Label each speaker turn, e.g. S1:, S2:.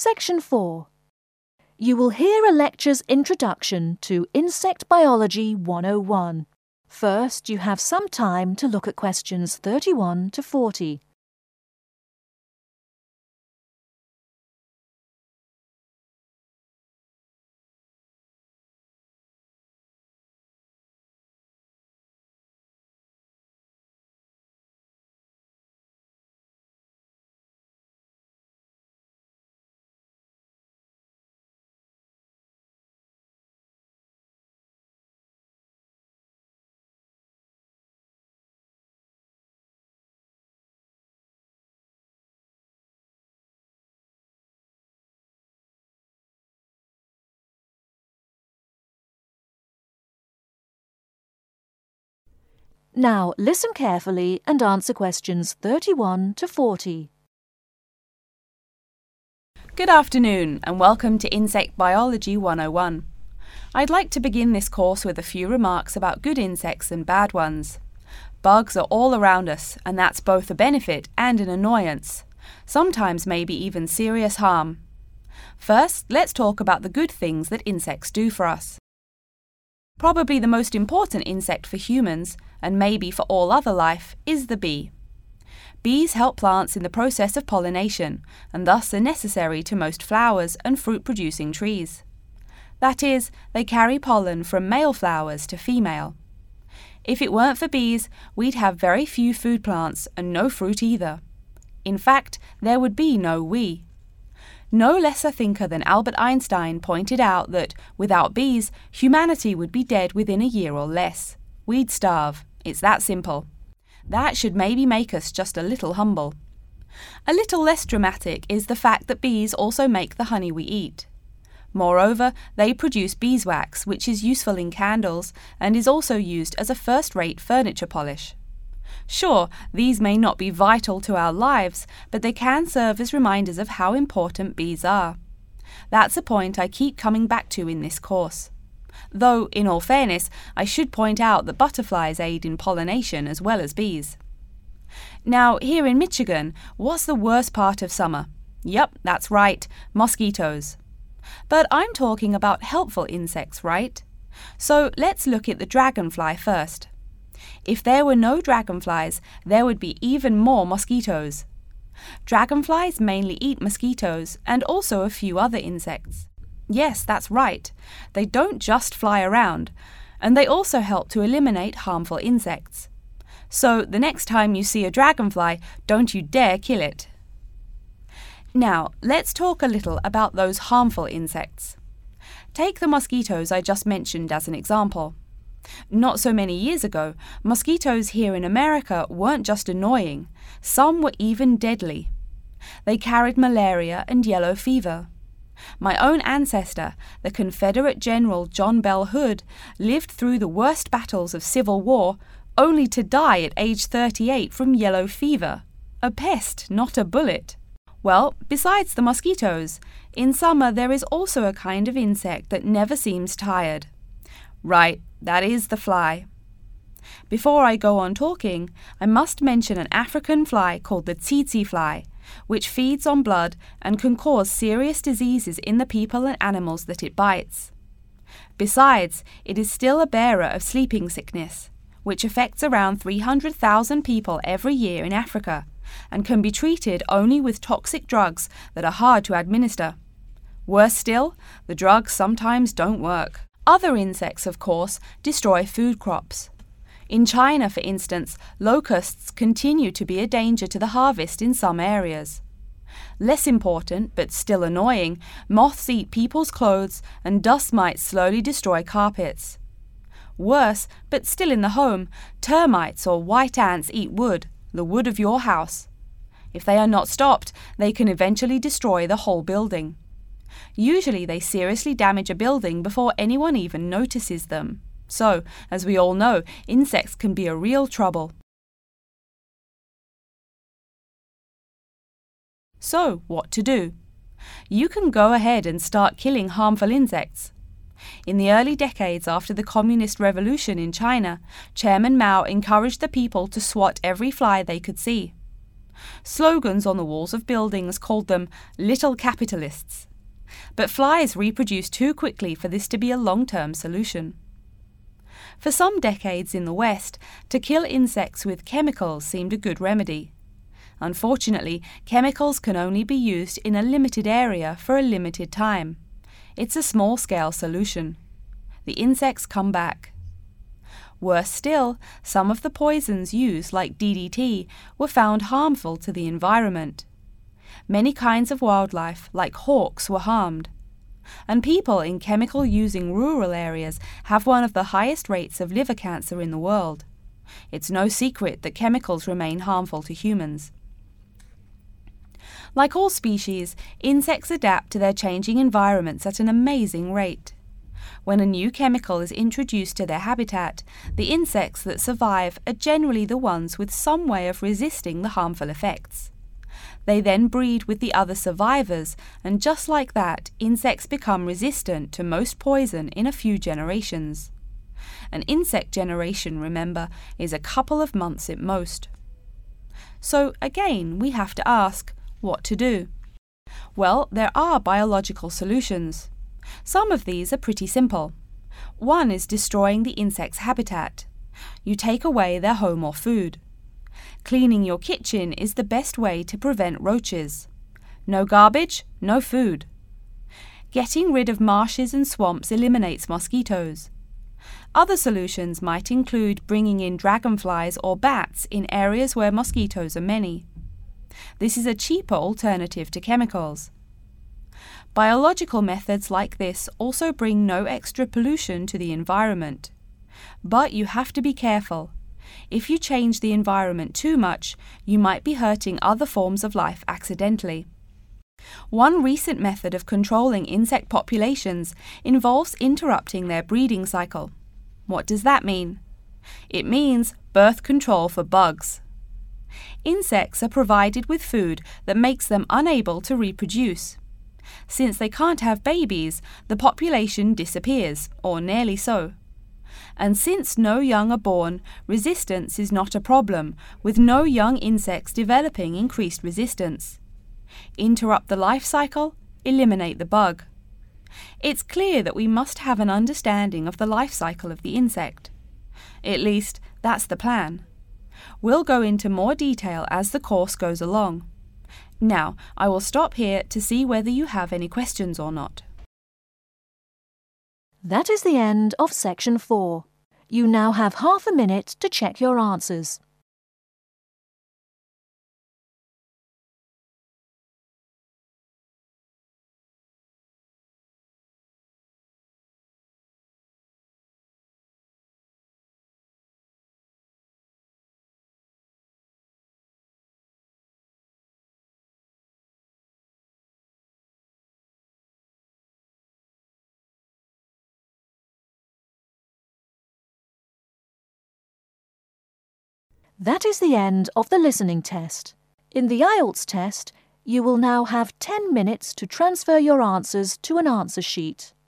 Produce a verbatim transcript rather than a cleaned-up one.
S1: Section four. You will hear a lecture's introduction to Insect Biology one oh one. First, you have some time to look at questions thirty-one to forty. Now listen carefully and answer questions thirty-one to forty.
S2: Good afternoon and welcome to Insect Biology one oh one. I'd like to begin this course with a few remarks about good insects and bad ones. Bugs are all around us, and that's both a benefit and an annoyance, sometimes maybe even serious harm. First, let's talk about the good things that insects do for us. Probably the most important insect for humans, and maybe for all other life, is the bee. Bees help plants in the process of pollination, and thus are necessary to most flowers and fruit-producing trees. That is, they carry pollen from male flowers to female. If it weren't for bees, we'd have very few food plants and no fruit either. In fact, there would be no we. No less a thinker than Albert Einstein pointed out that, without bees, humanity would be dead within a year or less. We'd starve. It's that simple. That should maybe make us just a little humble. A little less dramatic is the fact that bees also make the honey we eat. Moreover, they produce beeswax, which is useful in candles and is also used as a first-rate furniture polish. Sure, these may not be vital to our lives, but they can serve as reminders of how important bees are. That's a point I keep coming back to in this course. Though, in all fairness, I should point out that butterflies aid in pollination as well as bees. Now, here in Michigan, what's the worst part of summer? Yep, that's right, mosquitoes. But I'm talking about helpful insects, right? So let's look at the dragonfly first. If there were no dragonflies, there would be even more mosquitoes. Dragonflies mainly eat mosquitoes and also a few other insects. Yes, that's right. They don't just fly around, and they also help to eliminate harmful insects. So the next time you see a dragonfly, don't you dare kill it. Now, let's talk a little about those harmful insects. Take the mosquitoes I just mentioned as an example. Not so many years ago, mosquitoes here in America weren't just annoying, some were even deadly. They carried malaria and yellow fever. My own ancestor, the Confederate General John Bell Hood, lived through the worst battles of Civil War, only to die at age thirty-eight from yellow fever. A pest, not a bullet. Well, besides the mosquitoes, in summer there is also a kind of insect that never seems tired. Right, that is the fly. Before I go on talking, I must mention an African fly called the tsetse fly, which feeds on blood and can cause serious diseases in the people and animals that it bites. Besides, it is still a bearer of sleeping sickness, which affects around three hundred thousand people every year in Africa, and can be treated only with toxic drugs that are hard to administer. Worse still, the drugs sometimes don't work. Other insects, of course, destroy food crops. In China, for instance, locusts continue to be a danger to the harvest in some areas. Less important, but still annoying, moths eat people's clothes and dust mites slowly destroy carpets. Worse, but still in the home, termites or white ants eat wood, the wood of your house. If they are not stopped, they can eventually destroy the whole building. Usually they seriously damage a building before anyone even notices them. So, as we all know, insects can be a real trouble. So, what to do? You can go ahead and start killing harmful insects. In the early decades after the Communist Revolution in China, Chairman Mao encouraged the people to swat every fly they could see. Slogans on the walls of buildings called them little capitalists. But flies reproduce too quickly for this to be a long-term solution. For some decades in the West, to kill insects with chemicals seemed a good remedy. Unfortunately, chemicals can only be used in a limited area for a limited time. It's a small-scale solution. The insects come back. Worse still, some of the poisons used, like D D T, were found harmful to the environment. Many kinds of wildlife, like hawks, were harmed. And people in chemical-using rural areas have one of the highest rates of liver cancer in the world. It's no secret that chemicals remain harmful to humans. Like all species, insects adapt to their changing environments at an amazing rate. When a new chemical is introduced to their habitat, the insects that survive are generally the ones with some way of resisting the harmful effects. They then breed with the other survivors, and just like that, insects become resistant to most poison in a few generations. An insect generation, remember, is a couple of months at most. So again, we have to ask, what to do? Well, there are biological solutions. Some of these are pretty simple. One is destroying the insect's habitat. You take away their home or food. Cleaning your kitchen is the best way to prevent roaches. No garbage, no food. Getting rid of marshes and swamps eliminates mosquitoes. Other solutions might include bringing in dragonflies or bats in areas where mosquitoes are many. This is a cheaper alternative to chemicals. Biological methods like this also bring no extra pollution to the environment. But you have to be careful. If you change the environment too much, you might be hurting other forms of life accidentally. One recent method of controlling insect populations involves interrupting their breeding cycle. What does that mean? It means birth control for bugs. Insects are provided with food that makes them unable to reproduce. Since they can't have babies, the population disappears, or nearly so. And since no young are born, resistance is not a problem, with no young insects developing increased resistance. Interrupt the life cycle, eliminate the bug. It's clear that we must have an understanding of the life cycle of the insect. At least, that's the plan. We'll go into more detail as the course goes along. Now, I will stop here to see whether you have any questions or not.
S1: That is the end of section four. You now have half a minute to check your answers. That is the end of the listening test. In the I E L T S test, you will now have ten minutes to transfer your answers to an answer sheet.